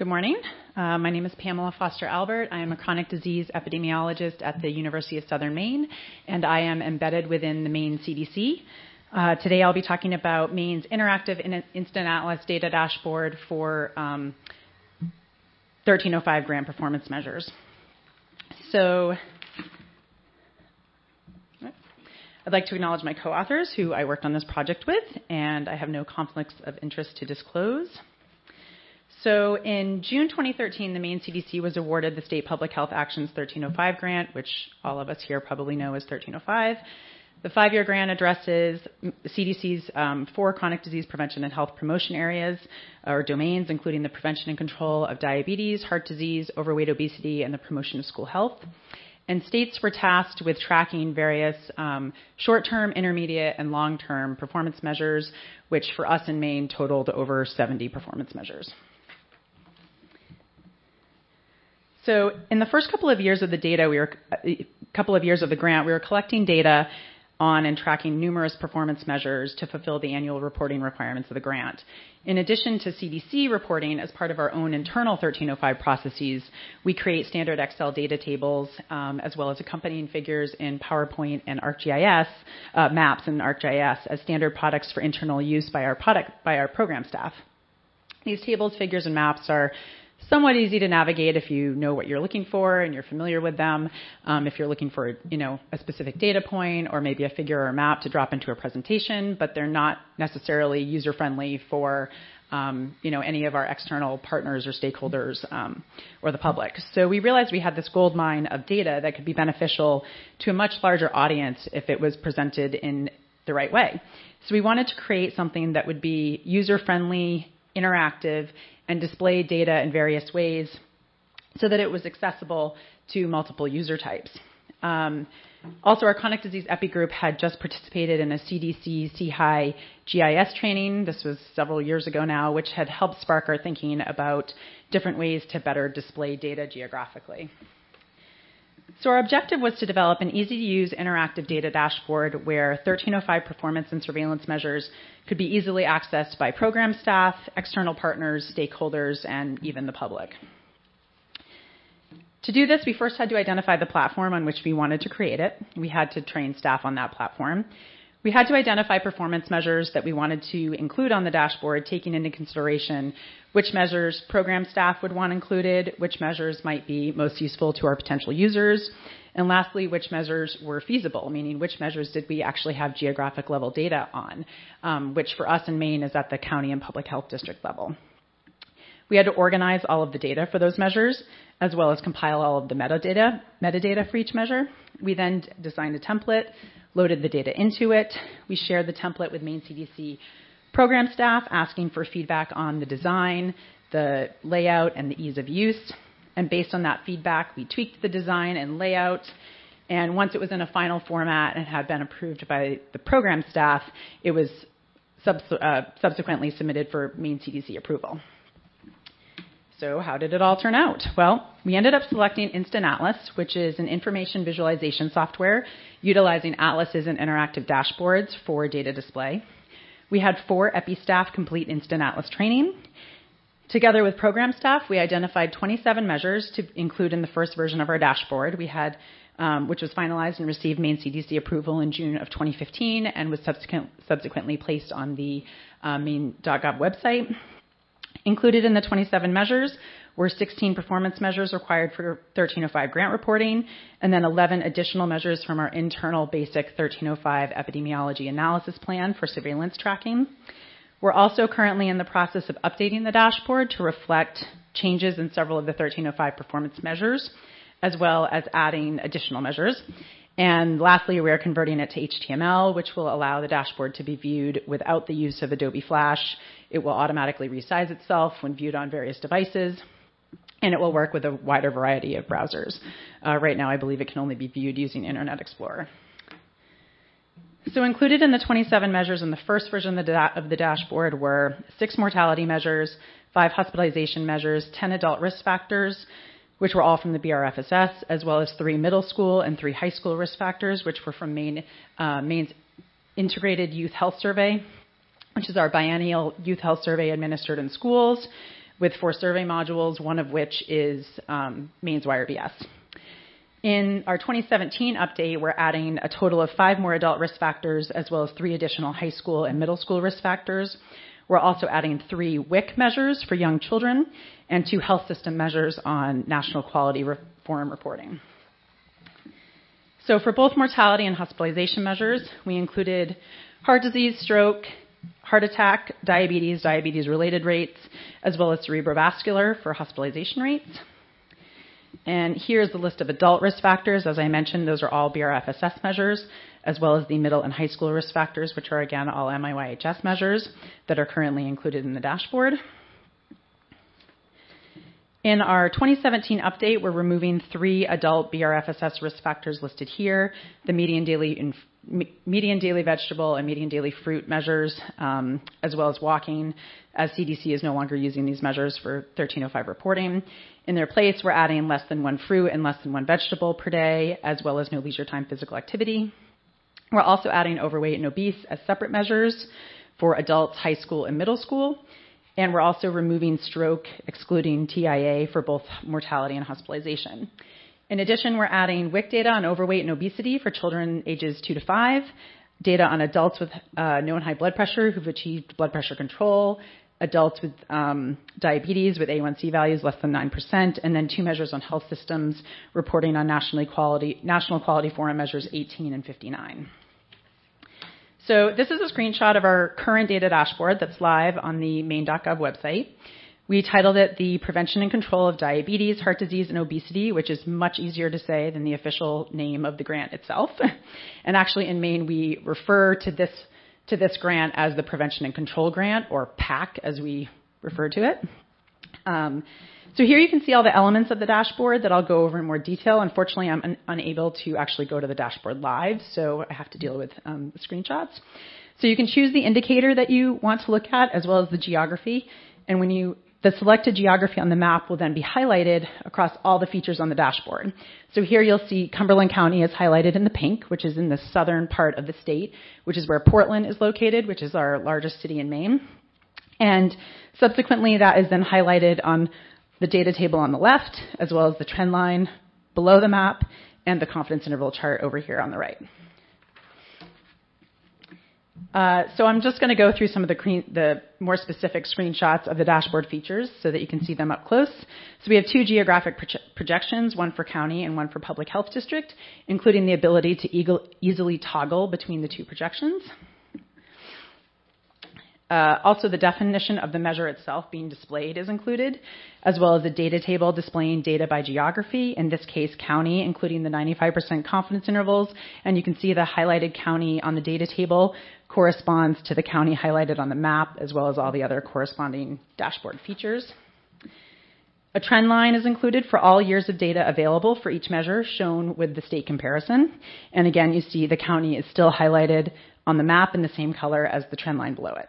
Good morning. My name is Pamela Foster Albert. I am a chronic disease epidemiologist at the University of Southern Maine, and I am embedded within the Maine CDC. Today I'll be talking about Maine's interactive Instant Atlas data dashboard for 1305 grant performance measures. So I'd like to acknowledge my co-authors who I worked on this project with, and I have no conflicts of interest to disclose. So in June 2013, the Maine CDC was awarded the State Public Health Action's 1305 grant, which all of us here probably know as 1305. The 5-year grant addresses CDC's 4 chronic disease prevention and health promotion areas or domains, including the prevention and control of diabetes, heart disease, overweight, obesity, and the promotion of school health. And states were tasked with tracking various short-term, intermediate, and long-term performance measures, which for us in Maine totaled over 70 performance measures. So in the first couple of years of the grant, we were collecting data on and tracking numerous performance measures to fulfill the annual reporting requirements of the grant. In addition to CDC reporting, as part of our own internal 1305 processes, we create standard Excel data tables as well as accompanying figures in PowerPoint and ArcGIS, maps in ArcGIS as standard products for internal use by our program staff. These tables, figures, and maps are somewhat easy to navigate if you know what you're looking for and you're familiar with them. If you're looking for, a specific data point or maybe a figure or a map to drop into a presentation, but they're not necessarily user-friendly for, any of our external partners or stakeholders or the public. So we realized we had this gold mine of data that could be beneficial to a much larger audience if it was presented in the right way. So we wanted to create something that would be user-friendly, interactive, and display data in various ways so that it was accessible to multiple user types. Also, our chronic disease epi group had just participated in a CDC CHI GIS training. This was several years ago now, which had helped spark our thinking about different ways to better display data geographically. So our objective was to develop an easy-to-use interactive data dashboard where 1305 performance and surveillance measures could be easily accessed by program staff, external partners, stakeholders, and even the public. To do this, we first had to identify the platform on which we wanted to create it. We had to train staff on that platform. We had to identify performance measures that we wanted to include on the dashboard, taking into consideration which measures program staff would want included, which measures might be most useful to our potential users, and lastly, which measures were feasible, meaning which measures did we actually have geographic level data on, which for us in Maine is at the county and public health district level. We had to organize all of the data for those measures, as well as compile all of the metadata for each measure. We then designed a template, loaded the data into it. We shared the template with Maine CDC program staff, asking for feedback on the design, the layout, and the ease of use. And based on that feedback, we tweaked the design and layout. And once it was in a final format and had been approved by the program staff, it was subsequently submitted for Maine CDC approval. So how did it all turn out? Well, we ended up selecting Instant Atlas, which is an information visualization software utilizing atlases and interactive dashboards for data display. We had 4 EPI staff complete Instant Atlas training. Together with program staff, we identified 27 measures to include in the first version of our dashboard. We had, which was finalized and received Maine CDC approval in June of 2015 and was subsequently placed on the Maine.gov website. Included in the 27 measures were 16 performance measures required for 1305 grant reporting, and then 11 additional measures from our internal basic 1305 epidemiology analysis plan for surveillance tracking. We're also currently in the process of updating the dashboard to reflect changes in several of the 1305 performance measures, as well as adding additional measures. And lastly, we are converting it to HTML, which will allow the dashboard to be viewed without the use of Adobe Flash. It will automatically resize itself when viewed on various devices, and it will work with a wider variety of browsers. Right now, I believe it can only be viewed using Internet Explorer. So included in the 27 measures in the first version of the dashboard were 6 mortality measures, 5 hospitalization measures, 10 adult risk factors, which were all from the BRFSS, as well as 3 middle school and 3 high school risk factors, which were from Maine's Integrated Youth Health Survey, which is our biennial youth health survey administered in schools. with 4 survey modules, one of which is Maine's YRBS. In our 2017 update, we're adding a total of 5 more adult risk factors as well as 3 additional high school and middle school risk factors. We're also adding 3 WIC measures for young children and 2 health system measures on national quality reform reporting. So for both mortality and hospitalization measures, we included heart disease, stroke, heart attack, diabetes-related rates, as well as cerebrovascular for hospitalization rates. And here's the list of adult risk factors. As I mentioned, those are all BRFSS measures, as well as the middle and high school risk factors, which are, again, all MIYHS measures that are currently included in the dashboard. In our 2017 update, we're removing 3 adult BRFSS risk factors listed here, the median daily vegetable and median daily fruit measures, as well as walking, as CDC is no longer using these measures for 1305 reporting. In their place, we're adding less than 1 fruit and less than 1 vegetable per day, as well as no leisure time physical activity. We're also adding overweight and obese as separate measures for adults, high school, and middle school. And we're also removing stroke, excluding TIA for both mortality and hospitalization. In addition, we're adding WIC data on overweight and obesity for children ages 2 to 5, data on adults with known high blood pressure who've achieved blood pressure control, adults with diabetes with A1C values less than 9%, and then 2 measures on health systems reporting on National Quality Forum measures 18 and 59. So this is a screenshot of our current data dashboard that's live on the maine.gov website. We titled it The Prevention and Control of Diabetes, Heart Disease, and Obesity, which is much easier to say than the official name of the grant itself. And actually in Maine, we refer to this grant as the Prevention and Control Grant, or PAC as we refer to it. So here you can see all the elements of the dashboard that I'll go over in more detail. Unfortunately, I'm unable to actually go to the dashboard live, so I have to deal with the screenshots. So you can choose the indicator that you want to look at, as well as the geography. And the selected geography on the map will then be highlighted across all the features on the dashboard. So here you'll see Cumberland County is highlighted in the pink, which is in the southern part of the state, which is where Portland is located, which is our largest city in Maine. And subsequently, that is then highlighted on the data table on the left, as well as the trend line below the map and the confidence interval chart over here on the right. So I'm just going to go through some of the more specific screenshots of the dashboard features so that you can see them up close. So we have 2 geographic projections, one for county and one for public health district, including the ability to easily toggle between the 2 projections. Also, the definition of the measure itself being displayed is included, as well as a data table displaying data by geography, in this case county, including the 95% confidence intervals. And you can see the highlighted county on the data table corresponds to the county highlighted on the map, as well as all the other corresponding dashboard features. A trend line is included for all years of data available for each measure, shown with the state comparison. And again, you see the county is still highlighted on the map in the same color as the trend line below it.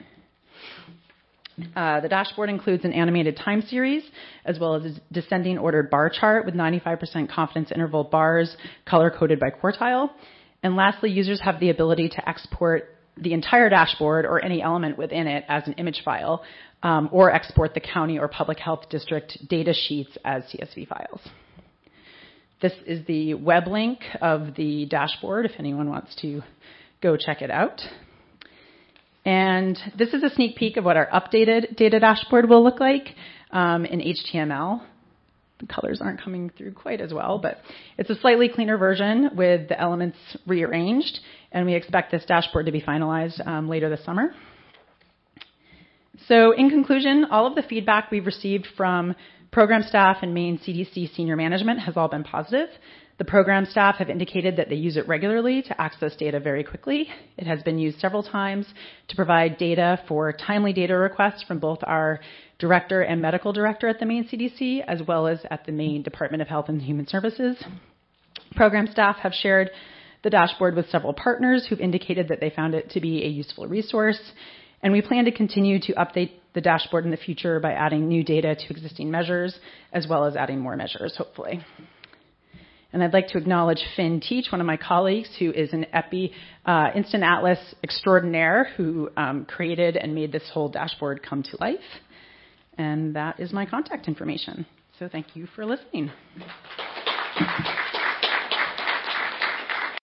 The dashboard includes an animated time series, as well as a descending ordered bar chart with 95% confidence interval bars color-coded by quartile. And lastly, users have the ability to export the entire dashboard or any element within it as an image file, or export the county or public health district data sheets as CSV files. This is the web link of the dashboard if anyone wants to go check it out. And this is a sneak peek of what our updated data dashboard will look like in HTML. The colors aren't coming through quite as well, but it's a slightly cleaner version with the elements rearranged, and we expect this dashboard to be finalized later this summer. So in conclusion, all of the feedback we've received from program staff and Maine CDC senior management has all been positive. The program staff have indicated that they use it regularly to access data very quickly. It has been used several times to provide data for timely data requests from both our director and medical director at the Maine CDC, as well as at the Maine Department of Health and Human Services. Program staff have shared the dashboard with several partners who've indicated that they found it to be a useful resource. And we plan to continue to update the dashboard in the future by adding new data to existing measures, as well as adding more measures, hopefully. And I'd like to acknowledge Finn Teach, one of my colleagues, who is an Instant Atlas extraordinaire who created and made this whole dashboard come to life. and that is my contact information. So thank you for listening.